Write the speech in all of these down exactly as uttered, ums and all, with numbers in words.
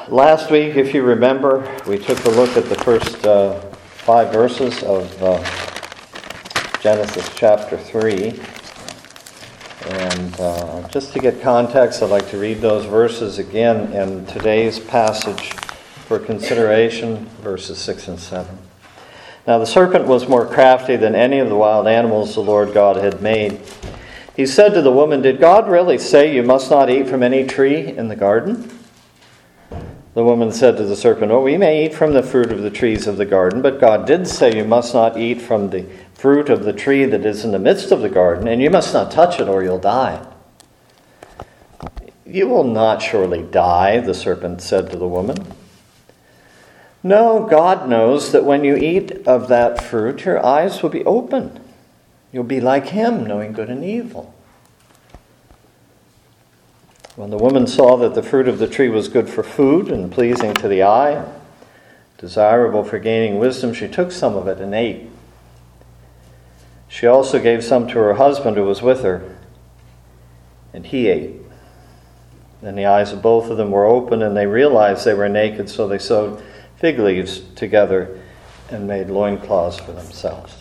Last week, if you remember, we took a look at the first uh, five verses of uh, Genesis chapter three. And uh, just to get context, I'd like to read those verses again in today's passage for consideration, verses six and seven. Now the serpent was more crafty than any of the wild animals the Lord God had made. He said to the woman, "Did God really say you must not eat from any tree in the garden?" The woman said to the serpent, "Oh, we may eat from the fruit of the trees of the garden, but God did say you must not eat from the fruit of the tree that is in the midst of the garden, and you must not touch it or you'll die." "You will not surely die," the serpent said to the woman. "No, God knows that when you eat of that fruit, your eyes will be opened. You'll be like Him, knowing good and evil." When the woman saw that the fruit of the tree was good for food and pleasing to the eye, desirable for gaining wisdom, she took some of it and ate. She also gave some to her husband who was with her, and he ate. Then the eyes of both of them were open, and they realized they were naked, so they sewed fig leaves together and made loincloths for themselves.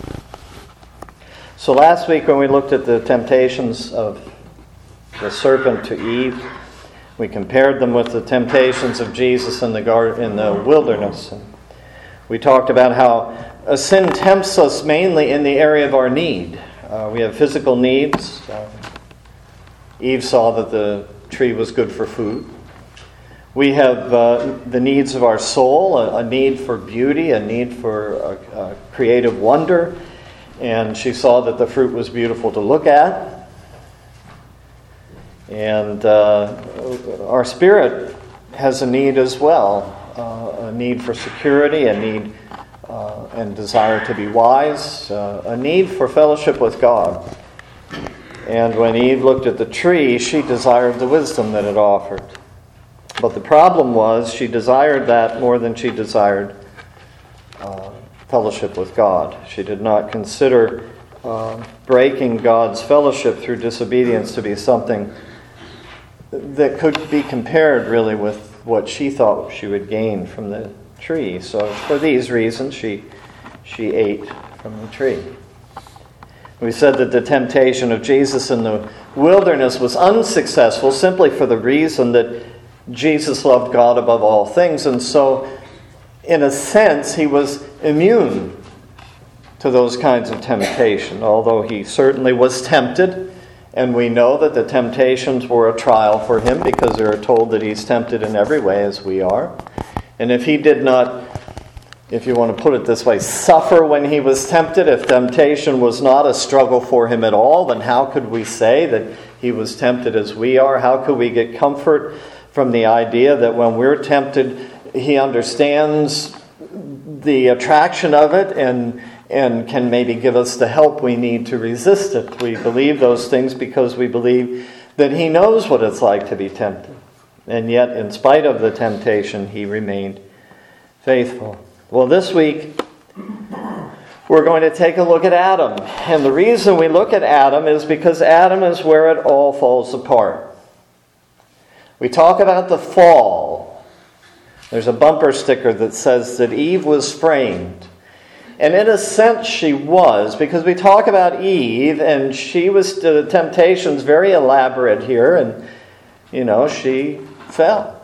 So last week when we looked at the temptations of the serpent to Eve, we compared them with the temptations of Jesus in the garden, in the wilderness. And we talked about how a sin tempts us mainly in the area of our need. Uh, we have physical needs. Uh, Eve saw that the tree was good for food. We have uh, the needs of our soul, a, a need for beauty, a need for a, a creative wonder. And she saw that the fruit was beautiful to look at. And uh, our spirit has a need as well, uh, a need for security, a need uh, and desire to be wise, uh, a need for fellowship with God. And when Eve looked at the tree, she desired the wisdom that it offered. But the problem was she desired that more than she desired uh, fellowship with God. She did not consider uh, breaking God's fellowship through disobedience to be something that could be compared really with what she thought she would gain from the tree. So for these reasons, she she ate from the tree. We said that the temptation of Jesus in the wilderness was unsuccessful simply for the reason that Jesus loved God above all things, and so in a sense he was immune to those kinds of temptation, although he certainly was tempted. And we know that the temptations were a trial for him because we are told that he's tempted in every way as we are. And if he did not, if you want to put it this way, suffer when he was tempted, if temptation was not a struggle for him at all, then how could we say that he was tempted as we are? How could we get comfort from the idea that when we're tempted, he understands the attraction of it and and can maybe give us the help we need to resist it? We believe those things because we believe that he knows what it's like to be tempted. And yet, in spite of the temptation, he remained faithful. Well, this week, we're going to take a look at Adam. And the reason we look at Adam is because Adam is where it all falls apart. We talk about the fall. There's a bumper sticker that says that Eve was framed. And in a sense she was, because we talk about Eve, and she was, the temptation's very elaborate here, and, you know, she fell.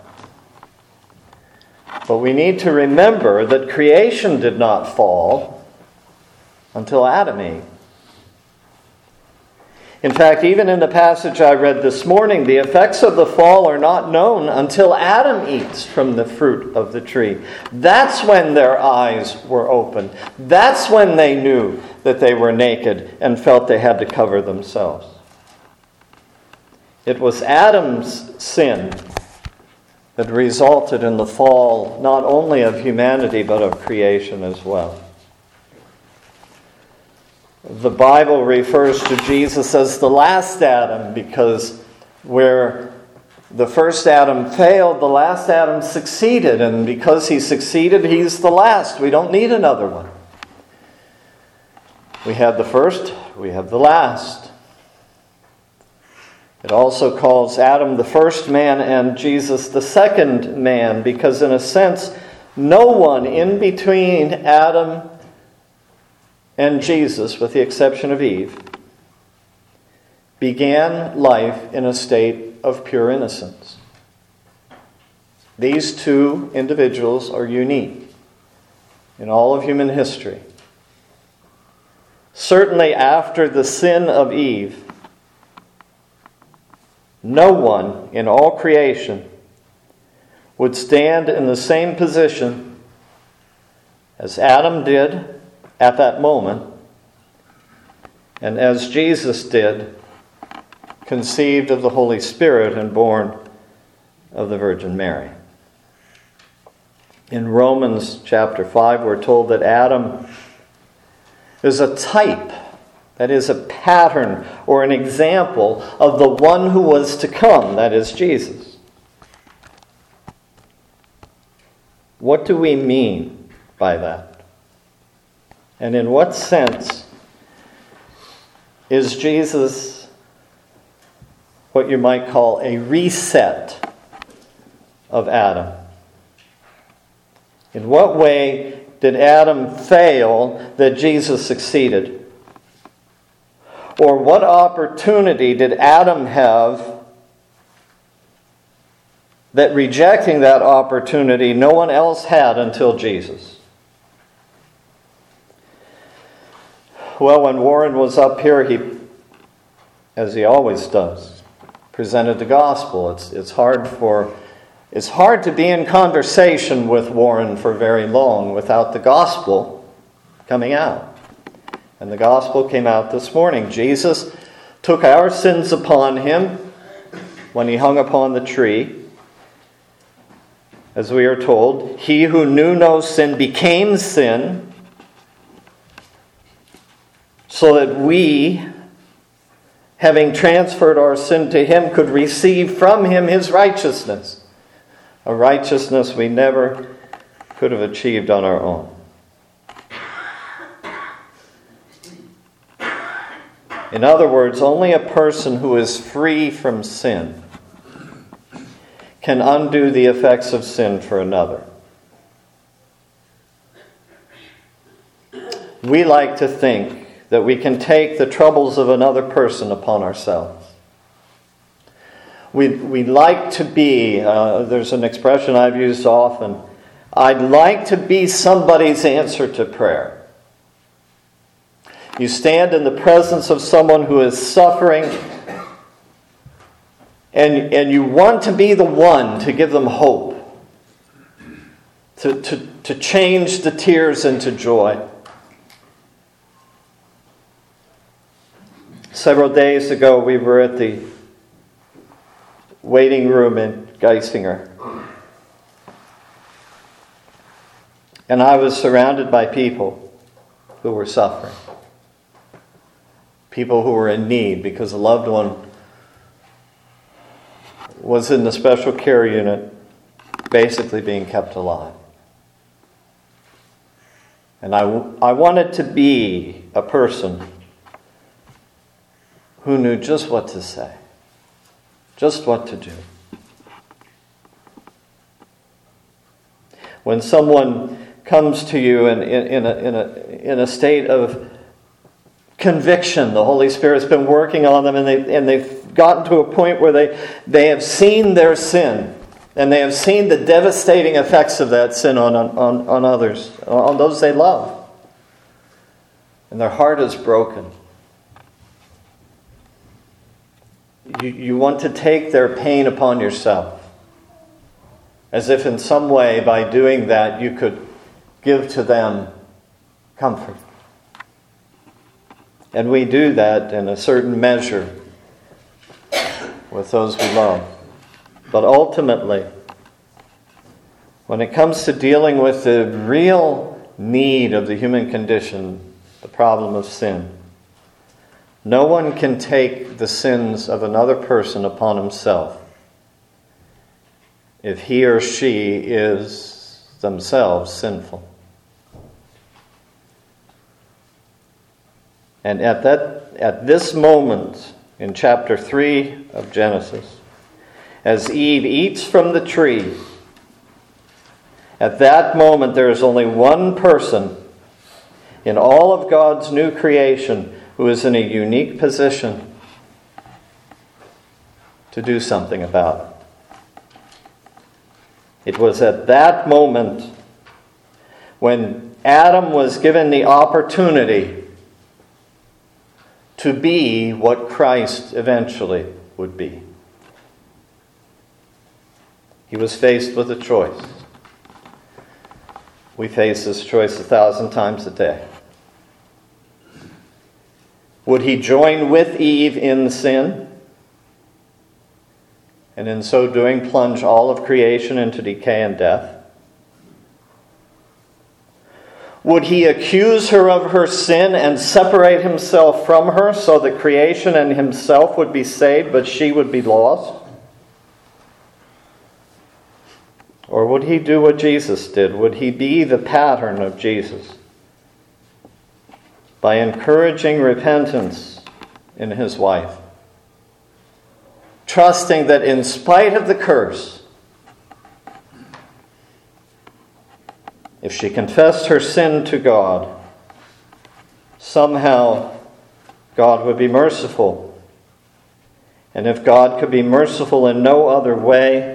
But we need to remember that creation did not fall until Adam ate. In fact, even in the passage I read this morning, the effects of the fall are not known until Adam eats from the fruit of the tree. That's when their eyes were opened. That's when they knew that they were naked and felt they had to cover themselves. It was Adam's sin that resulted in the fall not only of humanity but of creation as well. The Bible refers to Jesus as the last Adam because where the first Adam failed, the last Adam succeeded. And because he succeeded, he's the last. We don't need another one. We had the first, we have the last. It also calls Adam the first man and Jesus the second man, because in a sense, no one in between Adam and Jesus, with the exception of Eve, began life in a state of pure innocence. These two individuals are unique in all of human history. Certainly after the sin of Eve, no one in all creation would stand in the same position as Adam did at that moment, and as Jesus did, conceived of the Holy Spirit and born of the Virgin Mary. In Romans chapter five, we're told that Adam is a type, that is a pattern or an example of the one who was to come, that is Jesus. What do we mean by that? And in what sense is Jesus what you might call a reset of Adam? In what way did Adam fail that Jesus succeeded? Or what opportunity did Adam have that, rejecting that opportunity, no one else had until Jesus? Well, when Warren was up here, he, as he always does, presented the gospel. It's, it's hard for it's hard to be in conversation with Warren for very long without the gospel coming out. And the gospel came out this morning. Jesus took our sins upon him when he hung upon the tree. As we are told, he who knew no sin became sin, so that we, having transferred our sin to him, could receive from him his righteousness. A righteousness we never could have achieved on our own. In other words, only a person who is free from sin can undo the effects of sin for another. We like to think that we can take the troubles of another person upon ourselves. We, we like to be, uh, there's an expression I've used often, I'd like to be somebody's answer to prayer. You stand in the presence of someone who is suffering, and, and you want to be the one to give them hope, to, to, to change the tears into joy. Several days ago, we were at the waiting room in Geisinger. And I was surrounded by people who were suffering. People who were in need because a loved one was in the special care unit, basically being kept alive. And I, I wanted to be a person who knew just what to say. Just what to do. When someone comes to you in, in, in, a, in, a, in a state of conviction, the Holy Spirit's been working on them, and, they, and they've gotten to a point where they, they have seen their sin, and they have seen the devastating effects of that sin on, on, on others, on those they love. And their heart is broken. You, you want to take their pain upon yourself, as if in some way by doing that you could give to them comfort. And we do that in a certain measure with those we love. But ultimately, when it comes to dealing with the real need of the human condition, the problem of sin, no one can take the sins of another person upon himself if he or she is themselves sinful. And at that, at this moment in chapter three of Genesis, as Eve eats from the tree, at that moment there is only one person in all of God's new creation who is in a unique position to do something about it. It was at that moment when Adam was given the opportunity to be what Christ eventually would be. He was faced with a choice. We face this choice a thousand times a day. Would he join with Eve in sin, and in so doing plunge all of creation into decay and death? Would he accuse her of her sin and separate himself from her so that creation and himself would be saved, but she would be lost? Or would he do what Jesus did? Would he be the pattern of Jesus by encouraging repentance in his wife, trusting that in spite of the curse, if she confessed her sin to God, somehow God would be merciful. And if God could be merciful in no other way,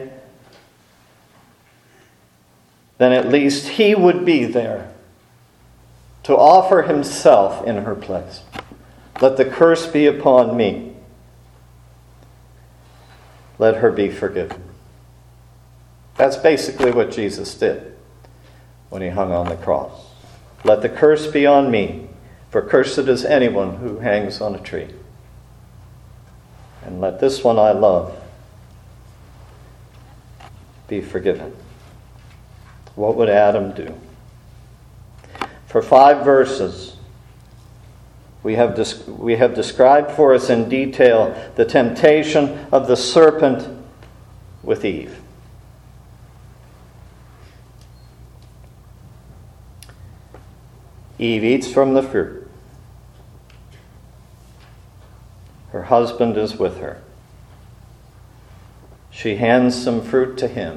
then at least he would be there to offer himself in her place. Let the curse be upon me. Let her be forgiven. That's basically what Jesus did when he hung on the cross. Let the curse be on me, for cursed is anyone who hangs on a tree. And let this one I love be forgiven. What would Adam do? For five verses, we have, des- we have described for us in detail the temptation of the serpent with Eve. Eve eats from the fruit. Her husband is with her. She hands some fruit to him.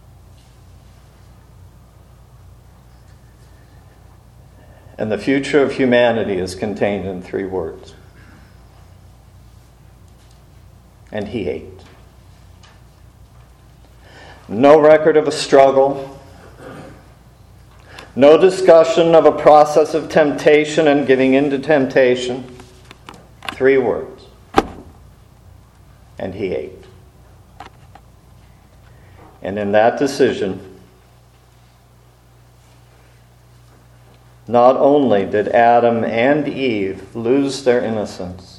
And the future of humanity is contained in three words. And he ate. No record of a struggle. No discussion of a process of temptation and giving in to temptation. Three words. And he ate. And in that decision, not only did Adam and Eve lose their innocence,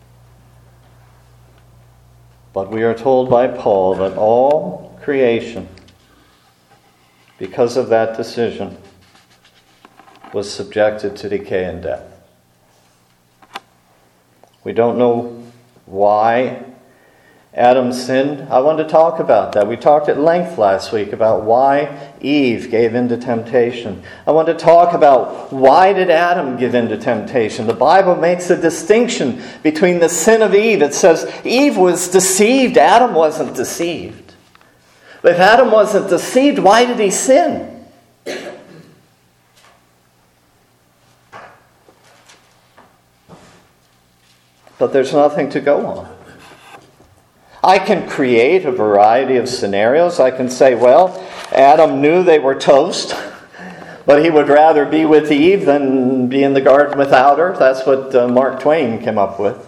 but we are told by Paul that all creation, because of that decision, was subjected to decay and death. We don't know why Adam sinned. I want to talk about that. We talked at length last week about why Eve gave in to temptation. I want to talk about why did Adam give in to temptation. The Bible makes a distinction between the sin of Eve. It says Eve was deceived. Adam wasn't deceived. But if Adam wasn't deceived, why did he sin? But there's nothing to go on. I can create a variety of scenarios. I can say, well, Adam knew they were toast, but he would rather be with Eve than be in the garden without her. That's what uh, Mark Twain came up with.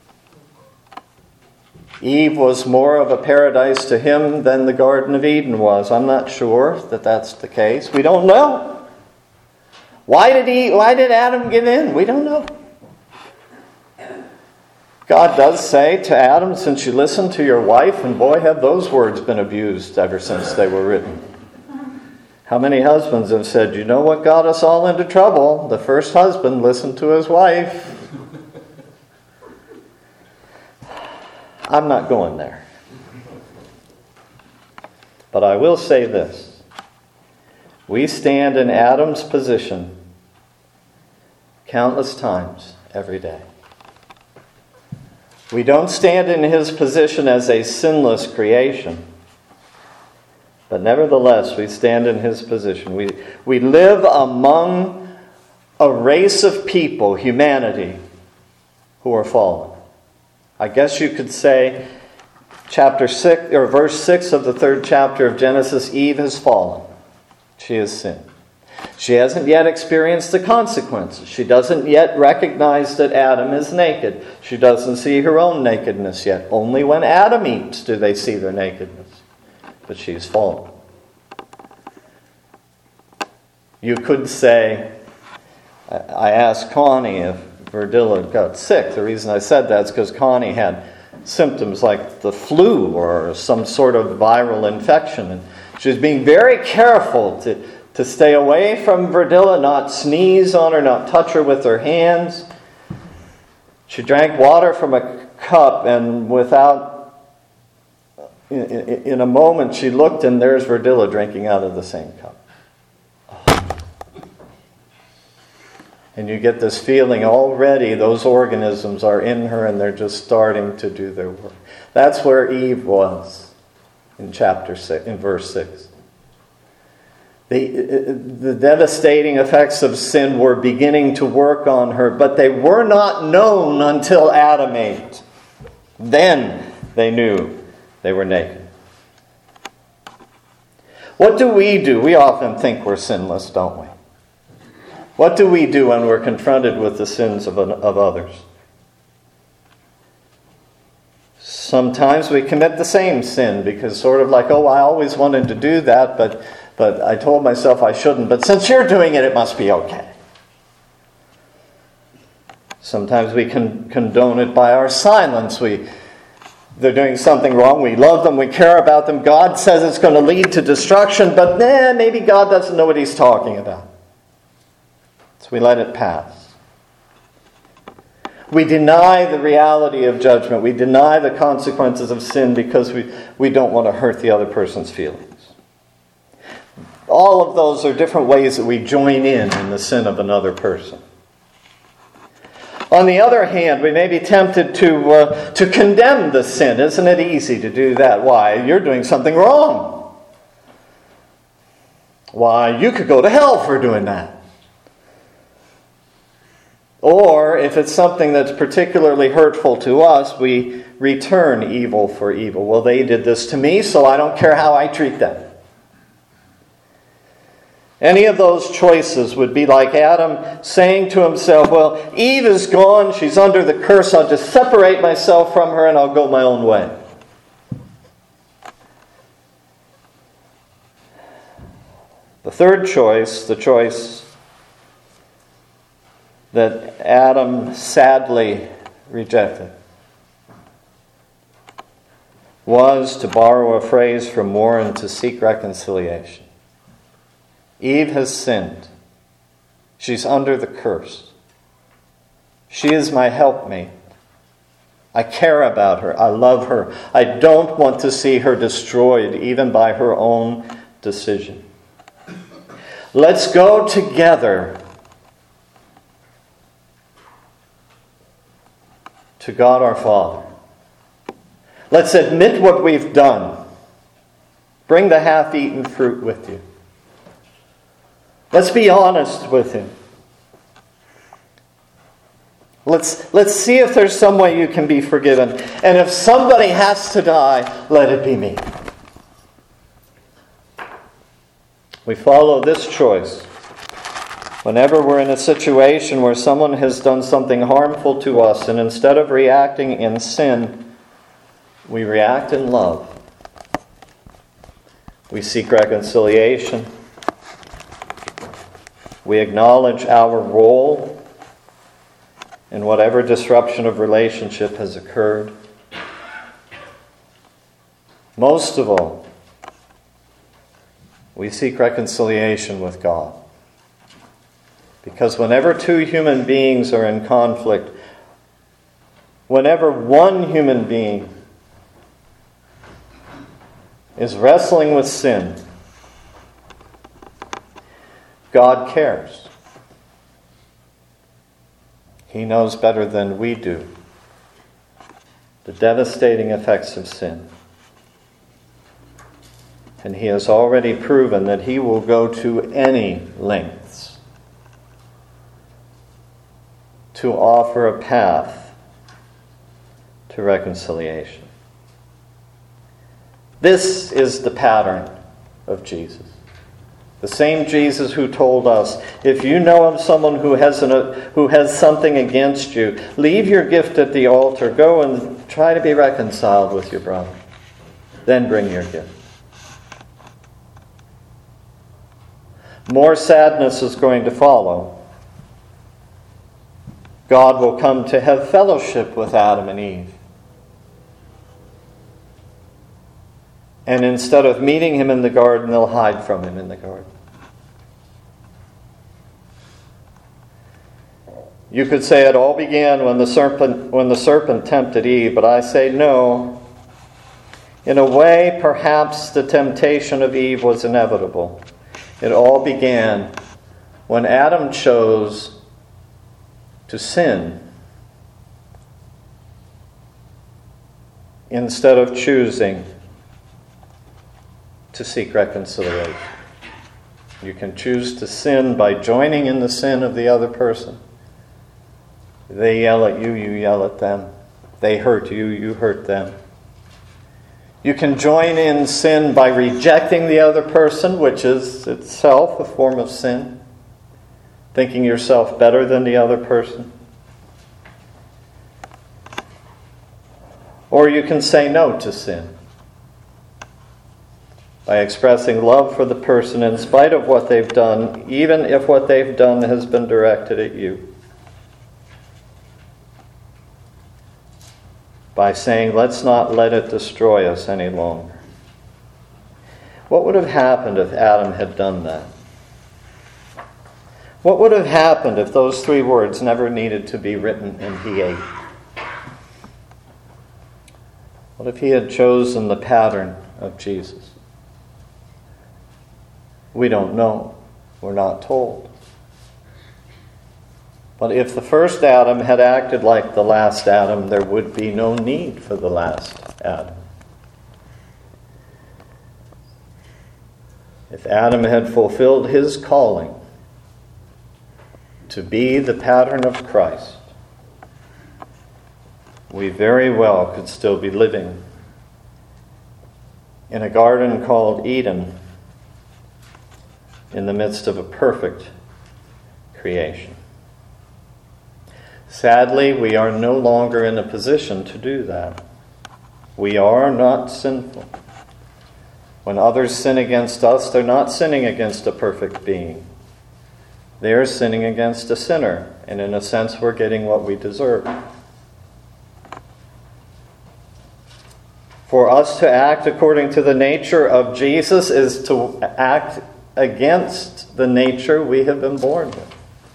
Eve was more of a paradise to him than the Garden of Eden was. I'm not sure that that's the case. We don't know. Why did he? Why did Adam give in? We don't know. God does say to Adam, since you listened to your wife, and boy, have those words been abused ever since they were written. How many husbands have said, you know what got us all into trouble? The first husband listened to his wife. I'm not going there. But I will say this. We stand in Adam's position countless times every day. We don't stand in his position as a sinless creation. But nevertheless, we stand in his position. We, we live among a race of people, humanity, who are fallen. I guess you could say chapter six or verse six of the third chapter of Genesis, Eve has fallen. She has sinned. She hasn't yet experienced the consequences. She doesn't yet recognize that Adam is naked. She doesn't see her own nakedness yet. Only when Adam eats do they see their nakedness. But she has fallen. You could say, I asked Connie if Verdilla got sick. The reason I said that is because Connie had symptoms like the flu or some sort of viral infection. And she was being very careful to, to stay away from Verdilla, not sneeze on her, not touch her with her hands. She drank water from a cup, and without, in, in a moment, she looked, and there's Verdilla drinking out of the same cup. And you get this feeling already those organisms are in her and they're just starting to do their work. That's where Eve was in chapter six, in verse six. The, the devastating effects of sin were beginning to work on her, but they were not known until Adam ate. Then they knew they were naked. What do we do? We often think we're sinless, don't we? What do we do when we're confronted with the sins of, of others? Sometimes we commit the same sin because sort of like, oh, I always wanted to do that, but, but I told myself I shouldn't. But since you're doing it, it must be okay. Sometimes we can condone it by our silence. We, they're doing something wrong. We love them. We care about them. God says it's going to lead to destruction, but eh, maybe God doesn't know what he's talking about. So we let it pass. We deny the reality of judgment. We deny the consequences of sin because we, we don't want to hurt the other person's feelings. All of those are different ways that we join in in the sin of another person. On the other hand, we may be tempted to, uh, to condemn the sin. Isn't it easy to do that? Why? You're doing something wrong. Why? You could go to hell for doing that. Or, if it's something that's particularly hurtful to us, we return evil for evil. Well, they did this to me, so I don't care how I treat them. Any of those choices would be like Adam saying to himself, well, Eve is gone, she's under the curse, I'll just separate myself from her and I'll go my own way. The third choice, the choice that Adam sadly rejected, was, to borrow a phrase from Warren, to seek reconciliation. Eve has sinned. She's under the curse. She is my helpmate. I care about her. I love her. I don't want to see her destroyed, even by her own decision. Let's go together to God our Father. Let's admit what we've done. Bring the half-eaten fruit with you. Let's be honest with Him. Let's, let's see if there's some way you can be forgiven. And if somebody has to die, let it be me. We follow this choice whenever we're in a situation where someone has done something harmful to us, and instead of reacting in sin, we react in love. We seek reconciliation. We acknowledge our role in whatever disruption of relationship has occurred. Most of all, we seek reconciliation with God. Because whenever two human beings are in conflict, whenever one human being is wrestling with sin, God cares. He knows better than we do the devastating effects of sin. And he has already proven that he will go to any lengths to offer a path to reconciliation. This is the pattern of Jesus. The same Jesus who told us, if you know of someone who has an, who has something against you, leave your gift at the altar, go and try to be reconciled with your brother. Then bring your gift. More sadness is going to follow. God will come to have fellowship with Adam and Eve. And instead of meeting him in the garden, they'll hide from him in the garden. You could say it all began when the serpent when the serpent tempted Eve, but I say no. In a way, perhaps the temptation of Eve was inevitable. It all began when Adam chose to sin instead of choosing to seek reconciliation. You can choose to sin by joining in the sin of the other person. They yell at you, you yell at them. They hurt you, you hurt them. You can join in sin by rejecting the other person, which is itself a form of sin. Thinking yourself better than the other person. Or you can say no to sin by expressing love for the person in spite of what they've done, even if what they've done has been directed at you. By saying, let's not let it destroy us any longer. What would have happened if Adam had done that? What would have happened if those three words never needed to be written and he ate? What if he had chosen the pattern of Jesus? We don't know. We're not told. But if the first Adam had acted like the last Adam, there would be no need for the last Adam. If Adam had fulfilled his calling to be the pattern of Christ, we very well could still be living in a garden called Eden in the midst of a perfect creation. Sadly, we are no longer in a position to do that. We are not sinful. When others sin against us, they're not sinning against a perfect being. They're sinning against a sinner, and in a sense, we're getting what we deserve. For us to act according to the nature of Jesus is to act against the nature we have been born with.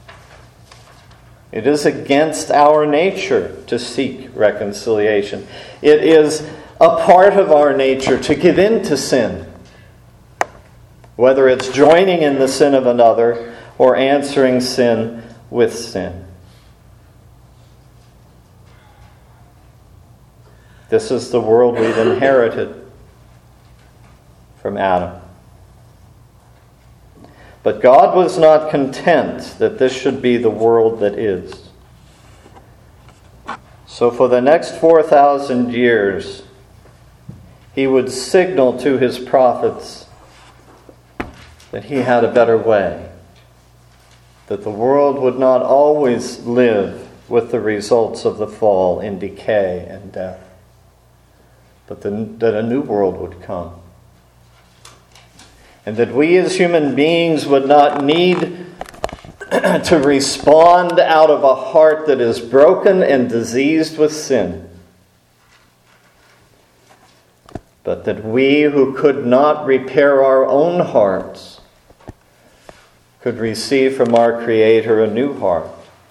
It is against our nature to seek reconciliation. It is a part of our nature to give in to sin, whether it's joining in the sin of another or answering sin with sin. This is the world we've inherited from Adam. But God was not content that this should be the world that is. So for the next four thousand years, he would signal to his prophets that he had a better way, that the world would not always live with the results of the fall in decay and death, but that a new world would come. And that we as human beings would not need to respond out of a heart that is broken and diseased with sin. But that we who could not repair our own hearts could receive from our Creator a new heart.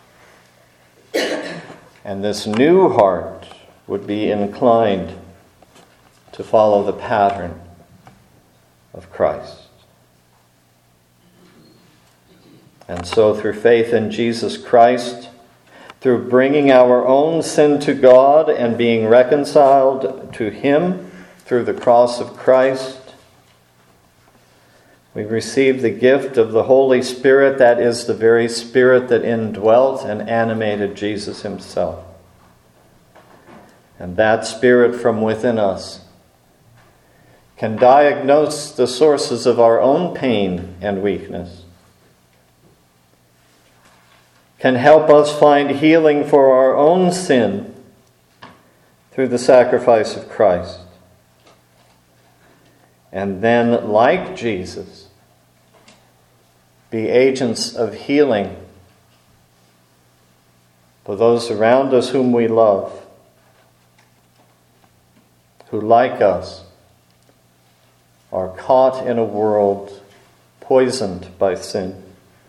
And this new heart would be inclined to follow the pattern of Christ. And so through faith in Jesus Christ, through bringing our own sin to God and being reconciled to Him through the cross of Christ. We receive the gift of the Holy Spirit, that is the very Spirit that indwelt and animated Jesus Himself. And that Spirit from within us can diagnose the sources of our own pain and weakness, can help us find healing for our own sin through the sacrifice of Christ. And then, like Jesus, be agents of healing for those around us whom we love, who, like us, are caught in a world poisoned by sin,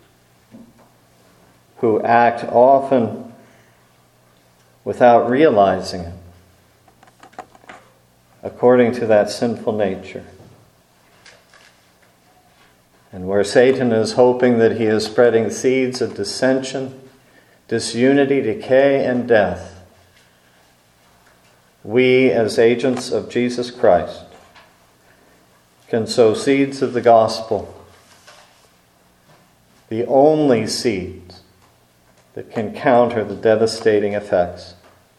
who act often without realizing it, according to that sinful nature. And where Satan is hoping that he is spreading seeds of dissension, disunity, decay, and death, we, as agents of Jesus Christ, can sow seeds of the gospel, the only seeds that can counter the devastating effects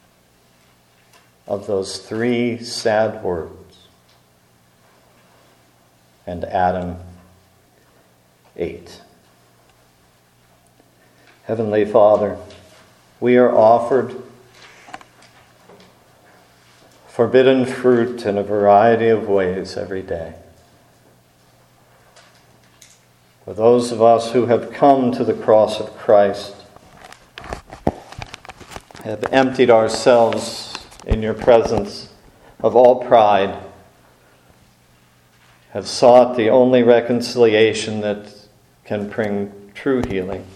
of those three sad words. And Adam ate. Heavenly Father, we are offered forbidden fruit in a variety of ways every day. For those of us who have come to the cross of Christ, have emptied ourselves in your presence of all pride, have sought the only reconciliation that can bring true healing.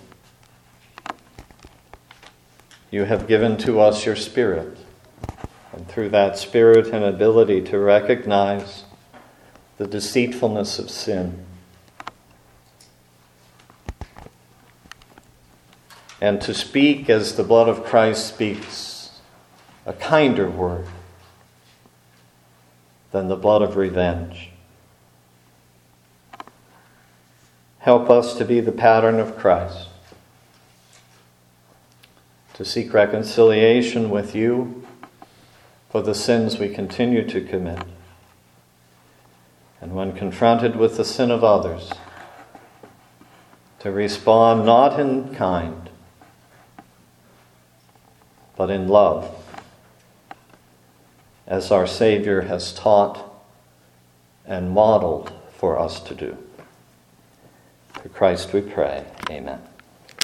You have given to us your Spirit, and through that Spirit an ability to recognize the deceitfulness of sin and to speak, as the blood of Christ speaks, a kinder word than the blood of revenge. Help us to be the pattern of Christ, to seek reconciliation with you for the sins we continue to commit. And when confronted with the sin of others, to respond not in kind, but in love, as our Savior has taught and modeled for us to do. Through Christ we pray. Amen.